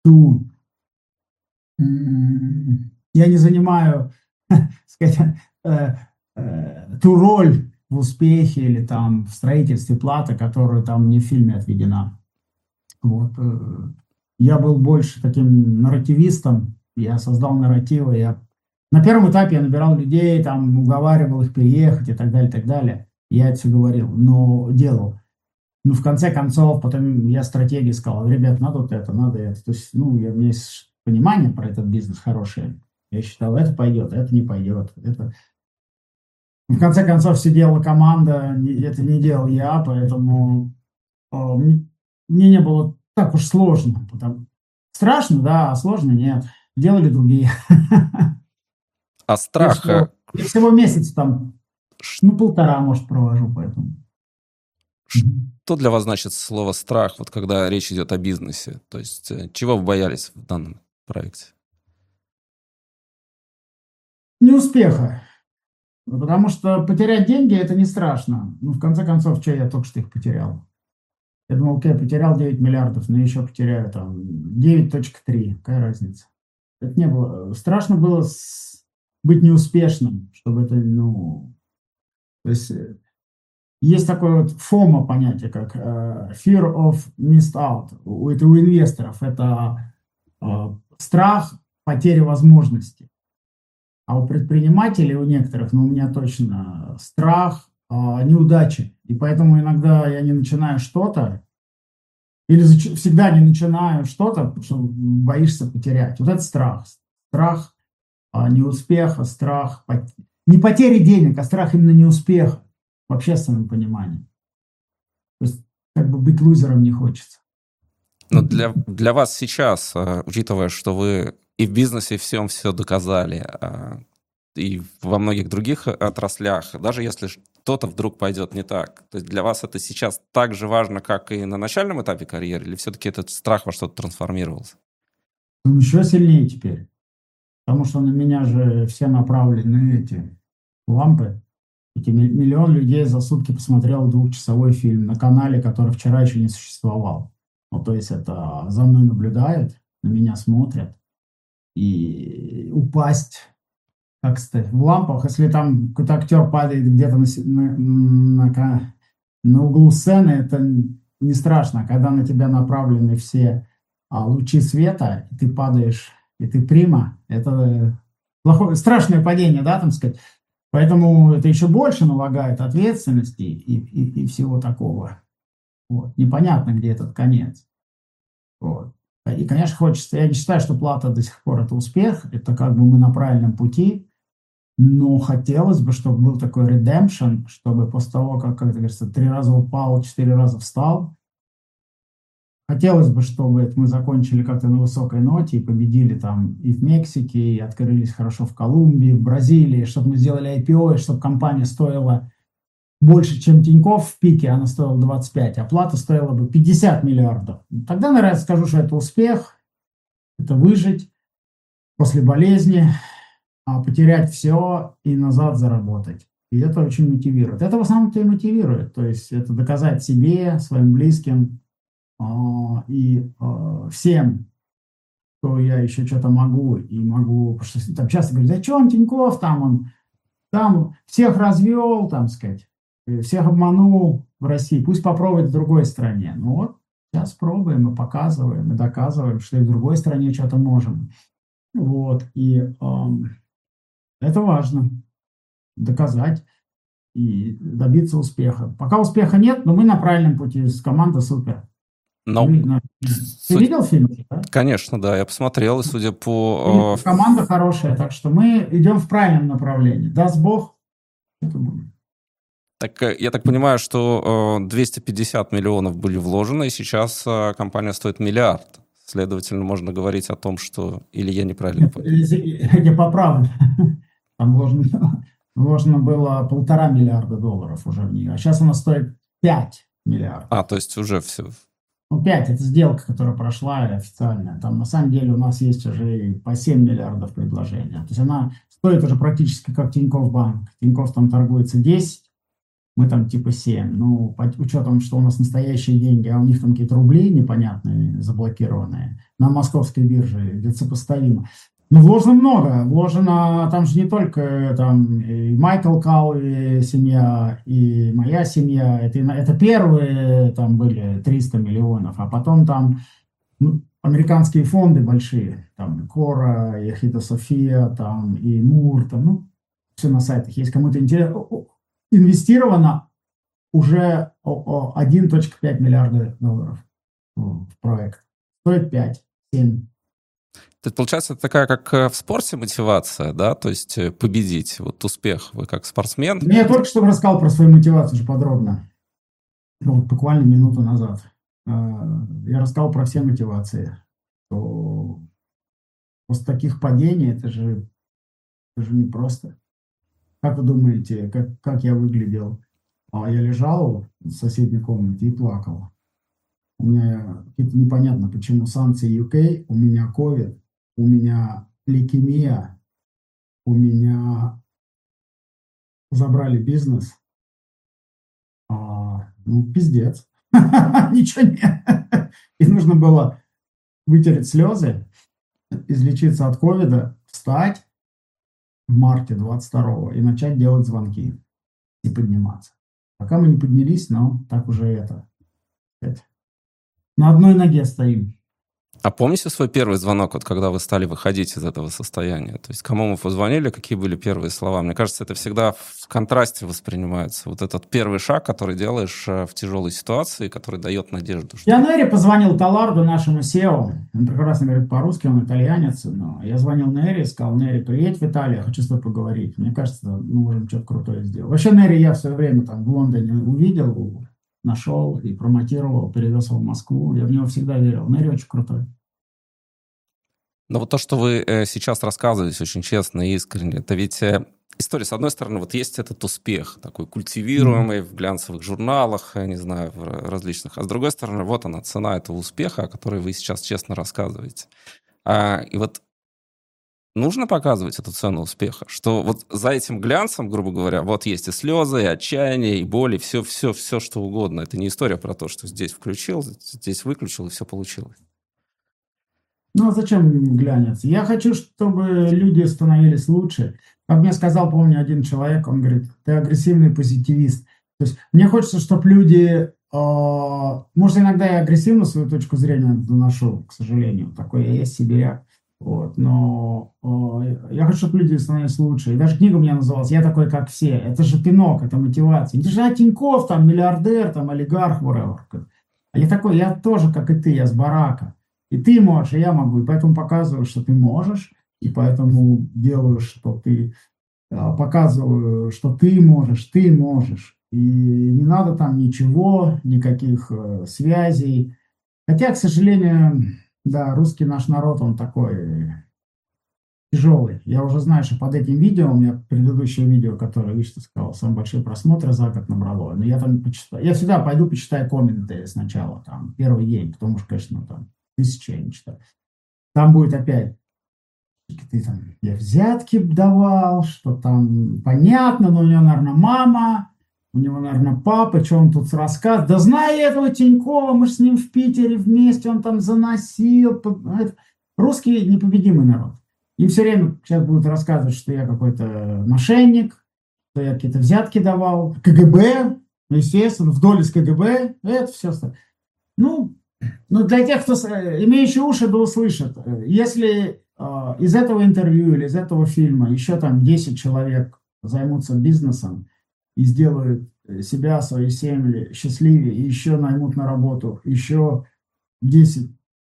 сказать, ту роль в успехе или там в строительстве платы, которую там мне в фильме отведена. Вот. Я был больше таким нарративистом, я создал нарративы, на первом этапе я набирал людей, там, уговаривал их переехать и так далее, так далее. Я это все говорил, но делал. В конце концов, потом я стратегии сказал, ребят, надо вот это, надо это. То есть, у меня есть понимание про этот бизнес хорошее. Я считал, это пойдет, это не пойдет. Это... В конце концов, сидела команда, это не делал я, поэтому мне не было так уж сложно. Страшно, да, а сложно нет. Делали другие. А страх... Я всего месяц там, 1,5, может, провожу, поэтому. Что для вас значит слово «страх», вот когда речь идет о бизнесе? То есть чего вы боялись в данном проекте? Неуспеха. Потому что потерять деньги – это не страшно. В конце концов, что я только что их потерял? Я думал, окей, потерял 9 миллиардов, но еще потеряю там 9.3. Какая разница? Это не было. Страшно было быть неуспешным, чтобы это, То есть есть такое вот FOMO понятие, как fear of missed out. Это у инвесторов. Это страх потери возможностей. А у предпринимателей, у некоторых, у меня точно, страх неудачи. И поэтому иногда я не начинаю что-то, или всегда не начинаю что-то, потому что боишься потерять. Вот это страх. Страх неуспеха, страх не потери денег, а страх именно неуспеха в общественном понимании. То есть как бы быть лузером не хочется. Но для вас сейчас, учитывая, что вы и в бизнесе всем все доказали, и во многих других отраслях, даже если что-то вдруг пойдет не так, то есть для вас это сейчас так же важно, как и на начальном этапе карьеры, или все-таки этот страх во что-то трансформировался? Он еще сильнее теперь, потому что на меня же все направлены эти лампы. Эти миллион людей за сутки посмотрел двухчасовой фильм на канале, который вчера еще не существовал. Ну, то есть это за мной наблюдают, на меня смотрят. И упасть, как сказать, в лампах, если там какой-то актер падает где-то на углу сцены, это не страшно. А когда на тебя направлены все лучи света, и ты падаешь, и ты прима, это плохое, страшное падение, да, там сказать. Поэтому это еще больше налагает ответственности и всего такого. Вот. Непонятно, где этот конец. Вот. И, конечно, хочется, я не считаю, что плата до сих пор это успех, это как бы мы на правильном пути, но хотелось бы, чтобы был такой redemption, чтобы после того, как это говорится, 3 раза упал, 4 раза встал, хотелось бы, чтобы мы закончили как-то на высокой ноте и победили там и в Мексике, и открылись хорошо в Колумбии, в Бразилии, чтобы мы сделали IPO, и чтобы компания стоила больше, чем Тинькофф в пике, она стоила 25, а плата стоила бы 50 миллиардов. Тогда, наверное, я скажу, что это успех, это выжить после болезни, потерять все и назад заработать. И это очень мотивирует. Это в основном-то и мотивирует. То есть это доказать себе, своим близким и всем, что я еще что-то могу. И могу, потому что там часто говорят, да что он Тинькофф, он там всех развел, там сказать, всех обманул в России, пусть попробует в другой стране. Ну вот, сейчас пробуем и показываем, и доказываем, что и в другой стране что-то можем. Вот, и это важно, доказать и добиться успеха. Пока успеха нет, но мы на правильном пути, команда супер. Но Ты видел фильм? Да? Конечно, да, я посмотрел, и судя по... Команда хорошая, так что мы идем в правильном направлении. Даст Бог, это будет. Так, я так понимаю, что 250 миллионов были вложены, и сейчас компания стоит миллиард. Следовательно, можно говорить о том, что... Или я неправильно понял? Я поправлю. Там вложено было $1,5 миллиарда уже в нее, а сейчас она стоит 5 миллиардов. То есть уже все... 5 – это сделка, которая прошла официальная. Там на самом деле у нас есть уже и по 7 миллиардов предложения. То есть она стоит уже практически как Тинькофф Банк. Тинькофф там торгуется 10, мы там типа 7. Ну, по учетом, что у нас настоящие деньги, а у них там какие-то рубли непонятные, заблокированные, на московской бирже, где-то сопоставимо. Ну, вложено много. Вложено, там же не только там и Майкл Кал, и семья, и моя семья. Это первые там были 300 миллионов, а потом там американские фонды большие, там Кора, и Ахита София, там и Мур, там, все на сайтах есть. Кому-то интересно, инвестировано уже 1,5 миллиарда долларов в проект. Стоит 5-7. То есть, получается, это такая, как в спорте мотивация, да? То есть победить, вот успех, вы как спортсмен. Я только что рассказал про свою мотивацию уже подробно. Буквально минуту назад. Я рассказал про все мотивации. То после таких падений это же непросто. Как вы думаете, как я выглядел? Я лежал в соседней комнате и плакал. У меня это непонятно, почему санкции UK, у меня COVID, у меня лейкемия, у меня забрали бизнес. Пиздец. Ничего нет. И нужно было вытереть слезы, излечиться от ковида, встать в марте 22-го и начать делать звонки и подниматься. Пока мы не поднялись, но так уже это. На одной ноге стоим. А помните свой первый звонок, вот когда вы стали выходить из этого состояния? То есть кому вы позвонили, какие были первые слова? Мне кажется, это всегда в контрасте воспринимается. Вот этот первый шаг, который делаешь в тяжелой ситуации, который дает надежду. Я Нере позвонил Таларду, нашему SEO. Он прекрасно говорит по-русски, он итальянец. Но я звонил Нере и сказал: Нере, приедь в Италию, я хочу с тобой поговорить. Мне кажется, мы можем что-то крутое сделать. Вообще Нере я в свое время там в Лондоне увидел, нашел и промотировал, перевез его в Москву. Я в него всегда верил. Нере очень крутой. Но вот то, что вы сейчас рассказываете очень честно и искренне, это ведь история, с одной стороны, вот есть этот успех, такой культивируемый в глянцевых журналах, я не знаю, в различных, а с другой стороны, вот она, цена этого успеха, о которой вы сейчас честно рассказываете. И вот Нужно показывать эту цену успеха, что вот за этим глянцем, грубо говоря, вот есть и слезы, и отчаяние, и боль, и все, что угодно. Это не история про то, что здесь включил, здесь выключил, и все получилось. Ну, а зачем глянец? Я хочу, чтобы люди становились лучше. Как мне сказал, помню, один человек, он говорит, ты агрессивный позитивист. То есть мне хочется, чтобы люди... может, иногда я агрессивно свою точку зрения доношу, к сожалению. Такой я есть сибиряк. Вот, но я хочу, чтобы люди становились лучше. И даже книга у меня называлась «Я такой, как все». Это же пинок, это мотивация. Это же Тинькофф, там, миллиардер, там, олигарх, whatever. А я такой, я тоже, как и ты, я с барака. И ты можешь, и я могу. И поэтому показываю, что ты можешь. И поэтому делаю, что ты... Показываю, что ты можешь, ты можешь. И не надо там ничего, никаких связей. Хотя, к сожалению... Да, русский наш народ, он такой тяжелый. Я уже знаю, что под этим видео, у меня предыдущее видео, которое, видишь, ты сказал, самые большие просмотры за год набрало. Но я там почитаю. Я всегда пойду почитаю комменты сначала, там, первый день, потому что, конечно, там, тысячи я не читаю. Там будет опять, ты там, я взятки давал, что там понятно, но у него, наверное, мама, у него, наверное, папа, что он тут рассказывает. Да знаю я этого Тинькова, мы же с ним в Питере вместе, он там заносил. Русский непобедимый народ. Им все время сейчас будут рассказывать, что я какой-то мошенник, что я какие-то взятки давал, КГБ, ну, естественно, в доле с КГБ, это все. Ну, для тех, кто имеющие уши, да услышат. Если из этого интервью или из этого фильма еще там 10 человек займутся бизнесом, и сделают себя, свои семьи счастливее, и еще наймут на работу еще 10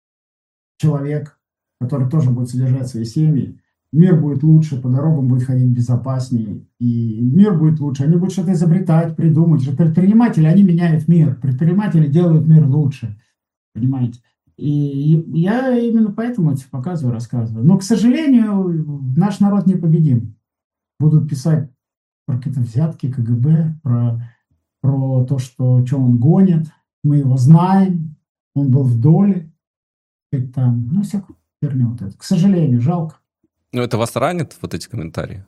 человек, которые тоже будут содержать свои семьи, мир будет лучше, по дорогам будет ходить безопаснее, и мир будет лучше. Они будут что-то изобретать, придумать. Же предприниматели, они меняют мир. Предприниматели делают мир лучше. Понимаете? И я именно поэтому это показываю, рассказываю. Но, к сожалению, наш народ непобедим. Будут писать про какие-то взятки КГБ, про то, что он гонит. Мы его знаем, он был в доле. Там, ну, всякую херню вот это. К сожалению, жалко. Ну, это вас ранит, вот эти комментарии?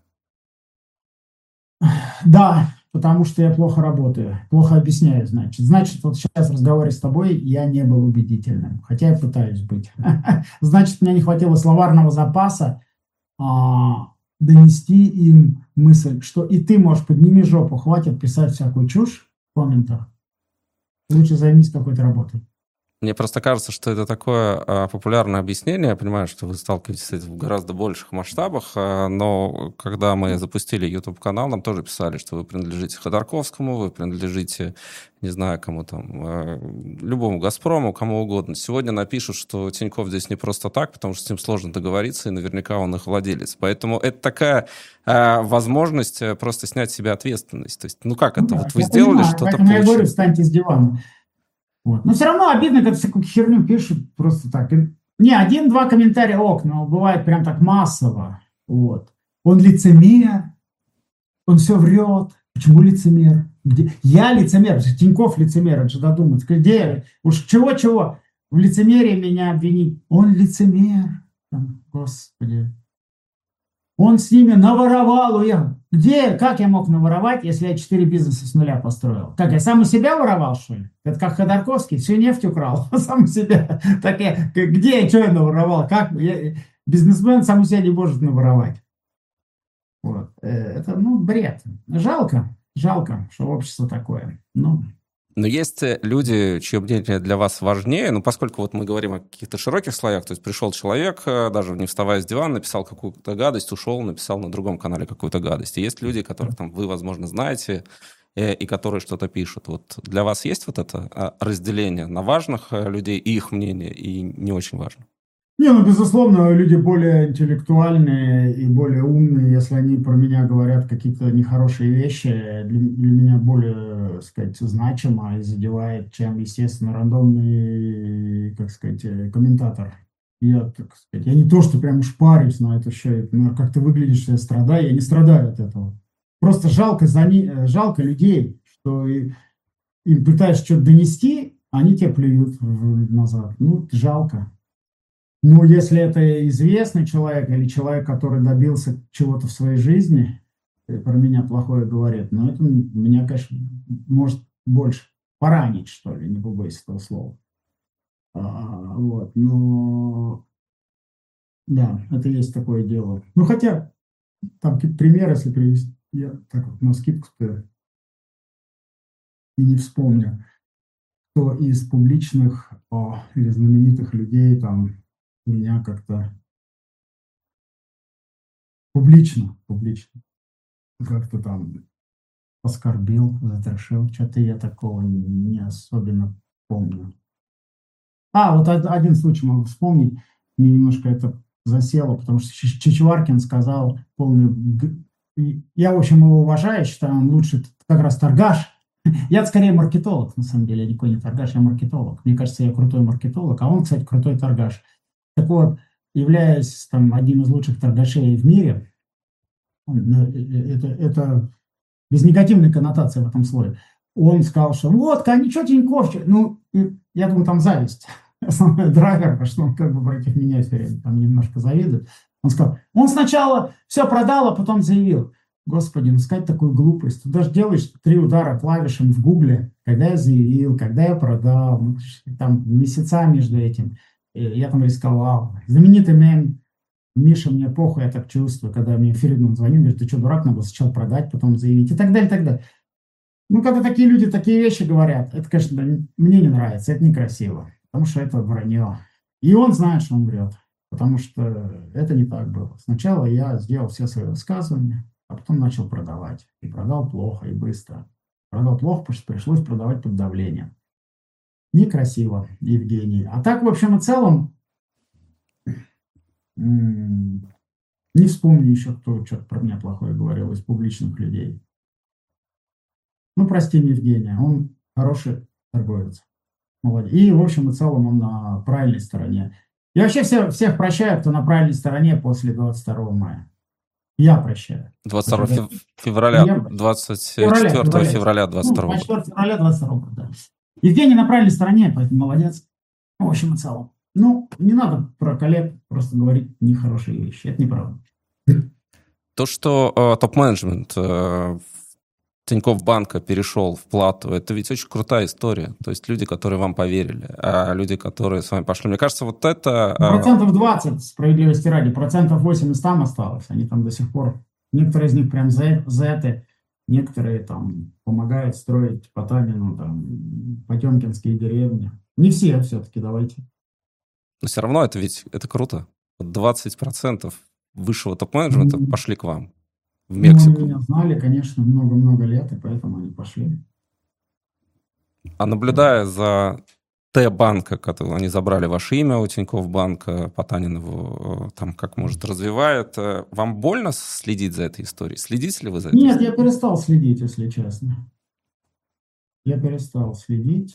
Да, потому что я плохо работаю, плохо объясняю, значит. Значит, вот сейчас в разговоре с тобой я не был убедительным, хотя я пытаюсь быть. Значит, мне не хватило словарного запаса донести им мысль, что и ты можешь, подними жопу, хватит писать всякую чушь в комментах. Лучше займись какой-то работой. Мне просто кажется, что это такое популярное объяснение. Я понимаю, что вы сталкиваетесь с этим в гораздо больших масштабах, но когда мы запустили YouTube-канал, нам тоже писали, что вы принадлежите Ходорковскому, вы принадлежите, не знаю, кому там, любому «Газпрому», кому угодно. Сегодня напишут, что Тинькофф здесь не просто так, потому что с ним сложно договориться, и наверняка он их владелец. Поэтому это такая возможность просто снять с себя ответственность. То есть, ну как это? Да, вот вы сделали что-то, поэтому я говорю, встаньте с дивана. Вот. Но все равно обидно, когда всякую херню пишут просто так. Не, один-два комментария ок, но бывает прям так массово. Вот. Он лицемер, он все врет. Почему лицемер? Где? Я лицемер, Тинькофф лицемер, это же додумать. Где? Уж чего-чего? В лицемерии меня обвинить. Он лицемер. Господи. Он с ними наворовал, уехал. Где, как я мог наворовать, если я 4 бизнеса с нуля построил? Как, я сам у себя воровал, что ли? Это как Ходорковский, всю нефть украл, сам у себя. Так я, где, что я наворовал? Как? Бизнесмен сам у себя не может наворовать. Вот. Это, бред. Жалко, что общество такое. Но есть люди, чье мнение для вас важнее, поскольку вот мы говорим о каких-то широких слоях, то есть пришел человек, даже не вставая с дивана, написал какую-то гадость, ушел, написал на другом канале какую-то гадость. И есть люди, которых там вы, возможно, знаете, и которые что-то пишут. Вот для вас есть вот это разделение на важных людей и их мнение, и не очень важно? Не, безусловно, люди более интеллектуальные и более умные, если они про меня говорят какие-то нехорошие вещи, для меня более, так сказать, значимо и задевает, чем, естественно, рандомный, как сказать, комментатор. Я, так сказать, я не то, что прям уж парюсь на это еще, как ты выглядишь, я страдаю, я не страдаю от этого. Просто жалко людей, что им пытаешься что-то донести, а они тебе плюют назад. Жалко. Ну, если это известный человек или человек, который добился чего-то в своей жизни, про меня плохое говорит, но это меня, конечно, может больше поранить, что ли, не побоюсь этого слова. Вот, но да, это есть такое дело. Ну, хотя, там какие-то примеры, если привести, я так вот на скидку-то и не вспомню, кто из публичных или знаменитых людей там меня как-то публично как-то там оскорбил, затрошил. Что-то я такого не особенно помню. Вот один случай могу вспомнить. Мне немножко это засело, потому что Чичваркин сказал полную... Я, в общем, его уважаю, считаю, он лучше как раз торгаш. Я скорее маркетолог, на самом деле, я никакой не торгаш, я маркетолог. Мне кажется, я крутой маркетолог, а он, кстати, крутой торгаш. Так вот, являясь там одним из лучших торгашей в мире, это без негативной коннотации в этом слое. Он сказал, что вот, ничего Тинькофф. Ну, я думаю, там зависть. Основной драйвер, потому что он как бы против меня все время там немножко завидует. Он сказал, он сначала все продал, а потом заявил. Господи, ну сказать такую глупость. Ты даже делаешь 3 удара клавишем в Гугле, когда я заявил, когда я продал, ну, там месяца между этим. Я там рисковал. Знаменитый мем Миша, мне похуй, я так чувствую, когда мне Феридун звонил, говорит, ты что, дурак, надо сначала продать, потом заявить, и так далее, и так далее. Ну, когда такие люди такие вещи говорят, это, конечно, мне не нравится, это некрасиво, потому что это вранье. И он знает, что он врет, потому что это не так было. Сначала я сделал все свои высказывания, а потом начал продавать. И продал плохо, и быстро. Продал плохо, потому что пришлось продавать под давлением. Некрасиво, Евгений. А так, в общем и целом, не вспомню еще, кто что-то про меня плохое говорил из публичных людей. Ну, прости, Евгения, он хороший торговец. Молодец. И, в общем и целом, он на правильной стороне. Я вообще всех прощаю, кто на правильной стороне после 22 мая. Я прощаю. 22 февраля, Я 24 февраля Ну, 22 года. 24 февраля 22 года, да. Евгений на правильной стороне, поэтому молодец. В общем и целом. Ну, не надо про коллег просто говорить нехорошие вещи. Это неправда. То, что топ-менеджмент Тинькофф банка перешел в Плату, это ведь очень крутая история. То есть люди, которые вам поверили, а люди, которые с вами пошли. Мне кажется, вот это... Процентов 20, справедливости ради, процентов 80 там осталось. Они там до сих пор, некоторые из них прям зеты, некоторые там помогают строить Потанину, там, потемкинские деревни. Не все все-таки, давайте. Но все равно это ведь это круто. 20% высшего топ-менеджмента пошли к вам в Мексику. Они меня знали, конечно, много-много лет, и поэтому они пошли. А наблюдая за Т-банка, который они забрали ваше имя у Тинькофф банка, Потанин его там как может развивает, вам больно следить за этой историей? Следите ли вы за этой Нет, историей? я перестал следить, если честно. Я перестал следить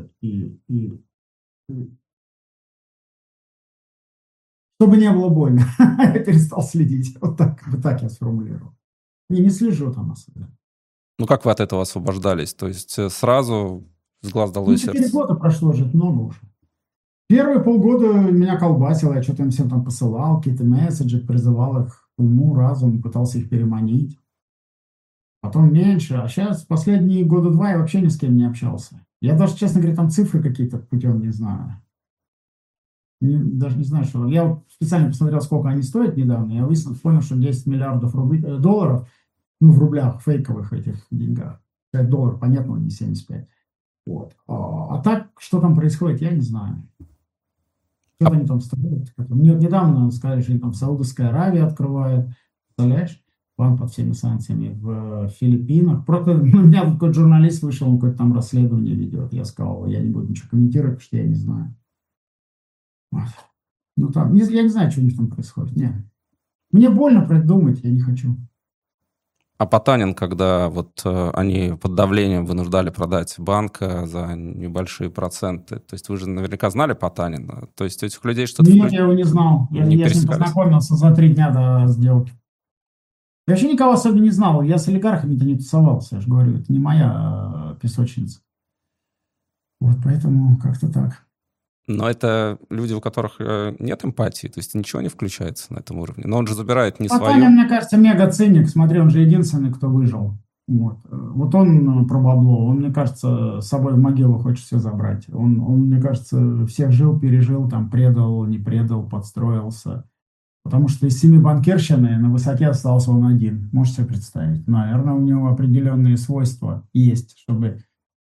чтобы не было больно. Я перестал следить. Вот так я сформулировал. Не слежу там особенно. Ну, как вы от этого освобождались? То есть сразу с глаз долой 4 сердце? года прошло же, это много уже. Первые полгода меня колбасило, я что-то им всем там посылал, какие-то месседжи, призывал их к уму, разуму, пытался их переманить. Потом меньше, а сейчас последние года 2 я вообще ни с кем не общался. Я даже, честно говоря, там цифры какие-то путем не знаю. Даже не знаю, что. Я вот специально посмотрел, сколько они стоят недавно. Я понял, что 10 миллиардов долларов, ну, в рублях, фейковых этих деньгах. 5 долларов, понятно, не 75. Вот. А так, что там происходит, я не знаю. Что-то они там строят. Мне недавно сказали, что они там в Саудовской Аравии открывают. Представляешь? План под всеми санкциями в Филиппинах. Просто у меня какой-то журналист вышел, он какое-то там расследование ведет. Я сказал, я не буду ничего комментировать, потому что я не знаю. Вот. Ну там, я не знаю, что у них там происходит. Нет. Мне больно про это думать, я не хочу. А Потанин, когда вот они под давлением вынуждали продать банк за небольшие проценты, то есть вы же наверняка знали Потанина? То есть у этих людей что-то... Нет, я его не знал. Я с ним познакомился за 3 дня до сделки. Я вообще никого особенно не знал. Я с олигархами-то не тусовался. Я же говорю, это не моя песочница. Вот поэтому как-то так. Но это люди, у которых нет эмпатии, то есть ничего не включается на этом уровне. Но он же забирает не Потанин, свое. мне кажется, мега-циник. Смотри, он же единственный, кто выжил. Вот. Вот он про бабло. Он, мне кажется, с собой в могилу хочет все забрать. Он, мне кажется, всех жил, пережил, там, предал, не предал, подстроился. Потому что из 7 банкирщины на высоте остался он один. Можете себе представить? Наверное, у него определенные свойства есть, чтобы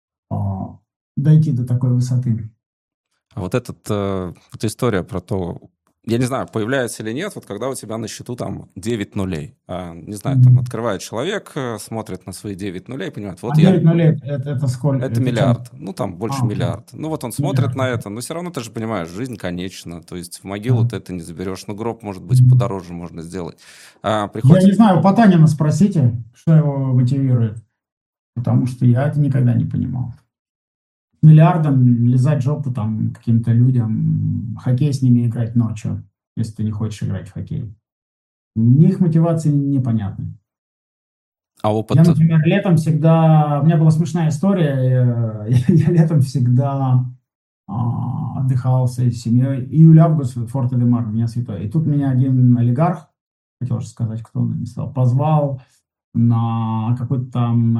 дойти до такой высоты. А вот эта история про то, я не знаю, появляется или нет, вот когда у тебя на счету там 9 нулей. Не знаю, там открывает человек, смотрит на свои 9 нулей, понимает, вот А я... 9 нулей это сколько? Это Это чем? миллиард, ну там больше Окей. миллиард. Ну вот он смотрит Миллиард. на это, но все равно ты же понимаешь, жизнь конечна, то есть в могилу Да. ты это не заберешь, но гроб, может быть, подороже можно сделать. Я Приходит... не знаю, у Потанина спросите, что его мотивирует. Потому что я это никогда не понимал. Миллиардом лизать жопу там каким-то людям, хоккей с ними играть ночью, если ты не хочешь играть в хоккей. Мне их мотивации непонятны. А Я, опыт... например, летом всегда... У меня была смешная история. Я летом всегда отдыхал с семьей. Июль-август, Форте-де-Мар, меня святой. И тут меня один олигарх, хотел же сказать, кто он написал, позвал на какой-то там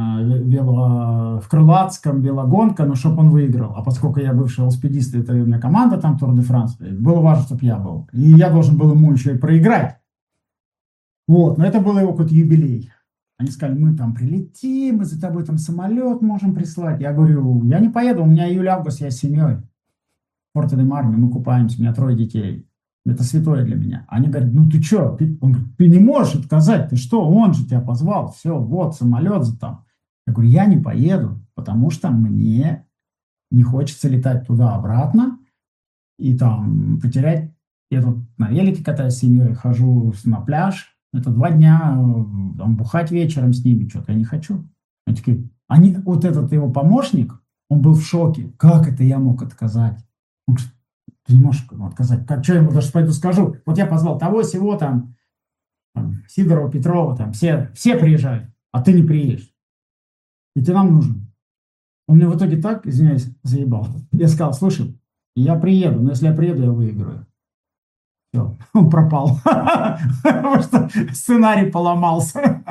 в Крылатском велогонка, но чтобы он выиграл. А поскольку я бывший велосипедист, это у меня команда там Тур де Франс, было важно, чтобы я был. И я должен был ему еще и проиграть. Вот, но это был его какой-то юбилей. Они сказали, мы там прилетим, мы за тобой там самолет можем прислать. Я говорю, я не поеду, у меня июль-август, я с семьей. В Форте-де-Марме, мы купаемся, у меня 3 детей. Это святое для меня. Они говорят, ну ты что? Он говорит, ты не можешь отказать, ты что? Он же тебя позвал, все, вот, самолет там. Я говорю, я не поеду, потому что мне не хочется летать туда-обратно и там потерять. Я тут на велике катаюсь с семьей, хожу на пляж. Это 2 дня, там, бухать вечером с ними, что-то я не хочу. Они такие, вот этот его помощник, он был в шоке. Как это я мог отказать? Он говорит, ты не можешь отказать. Что я ему даже пойду скажу? Вот я позвал того, сего там Сидорова, Петрова, там все приезжают, а ты не приедешь. И ты нам нужен. Он мне в итоге так, извиняюсь, заебал. Я сказал, слушай, я приеду, но если я приеду, я выиграю. Все, он пропал. Потому что сценарий поломался.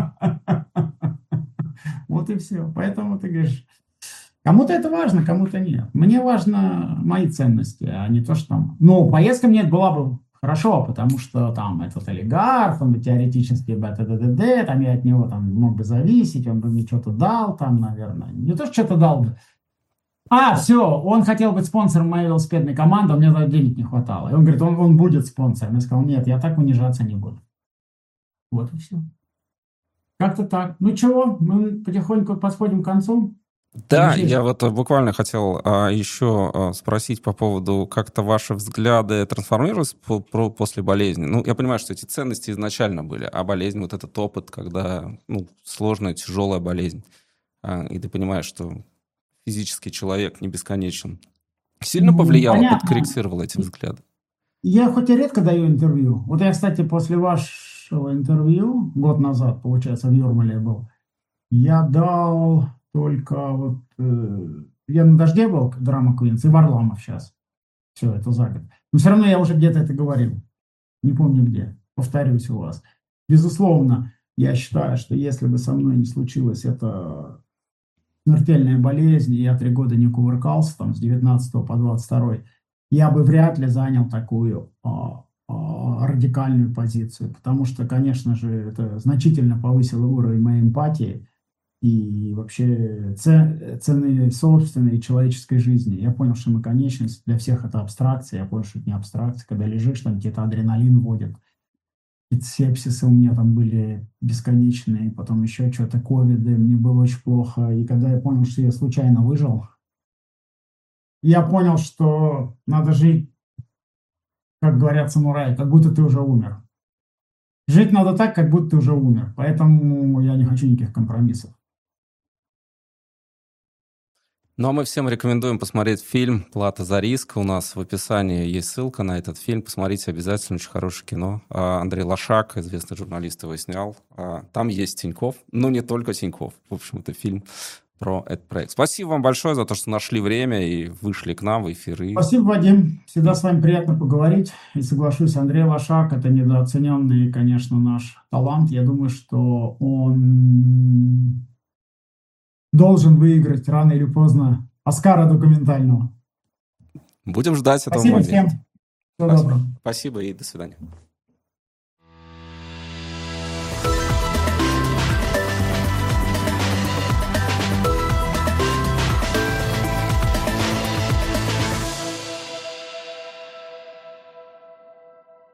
Вот и все. Поэтому ты говоришь, кому-то это важно, кому-то нет. Мне важно мои ценности, а не то, что там... Ну, поездка мне была бы хорошо, потому что там этот олигарх, он бы теоретически там я от него там мог бы зависеть, он бы мне что-то дал там, наверное. Не то, что что-то дал бы. Все, он хотел быть спонсором моей велосипедной команды, а мне за денег не хватало. И он говорит, он будет спонсором. Я сказал, нет, я так унижаться не буду. Вот и все. Как-то так. Ну чего, мы потихоньку подходим к концу. Да, я вот буквально хотел еще спросить по поводу, как-то ваши взгляды трансформировались после болезни. Ну, я понимаю, что эти ценности изначально были, а болезнь, вот этот опыт, когда сложная, тяжелая болезнь, и ты понимаешь, что физический человек не бесконечен, сильно повлияло, подкорректировало эти взгляды? Я хоть и редко даю интервью. Вот я, кстати, после вашего интервью, год назад, получается, в Юрмале был, я дал только я на «Дожде» был, драма Квинс, и Варламов сейчас. Все, это за год. Но все равно я уже где-то это говорил. Не помню где. Повторюсь у вас. Безусловно, я считаю, что если бы со мной не случилось это смертельная болезнь, и я 3 года не кувыркался, там, с 19 по 22, я бы вряд ли занял такую радикальную позицию, потому что, конечно же, это значительно повысило уровень моей эмпатии и вообще цены собственной человеческой жизни. Я понял, что мы конечность, для всех это абстракция, я понял, что это не абстракция, когда лежишь, там где-то адреналин вводит, сепсисы у меня там были бесконечные, потом еще что-то ковиды, мне было очень плохо. И когда я понял, что я случайно выжил, я понял, что надо жить, как говорят самураи, как будто ты уже умер. Жить надо так, как будто ты уже умер. Поэтому я не хочу никаких компромиссов. Ну, а мы всем рекомендуем посмотреть фильм «Плата за риск». У нас в описании есть ссылка на этот фильм. Посмотрите обязательно, очень хорошее кино. Андрей Лошак, известный журналист, его снял. Там есть Тинькофф, но не только Тинькофф. В общем, это фильм про этот проект. Спасибо вам большое за то, что нашли время и вышли к нам в эфир. Спасибо, Вадим. Всегда с вами приятно поговорить. И соглашусь, Андрей Лошак – это недооцененный, конечно, наш талант. Я думаю, что он должен выиграть рано или поздно Оскара документального. Будем ждать этого момента. Спасибо всем. Всего доброго. Спасибо и до свидания.